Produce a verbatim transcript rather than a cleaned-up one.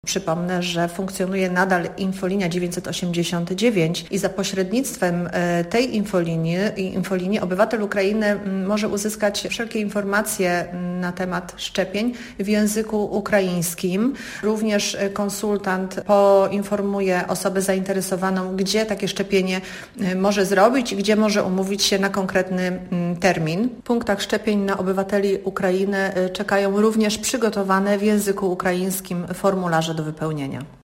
Przypomnę, że funkcjonuje nadal infolinia dziewięćset osiemdziesiąt dziewięć i za pośrednictwem tej infolinii, infolinii obywatel Ukrainy może uzyskać wszelkie informacje na temat szczepień w języku ukraińskim. Również konsultant poinformuje osobę zainteresowaną, gdzie takie szczepienie może zrobić i gdzie może umówić się na konkretny termin. W punktach szczepień na obywateli Ukrainy czekają również przygotowane w języku ukraińskim formularze do wypełnienia.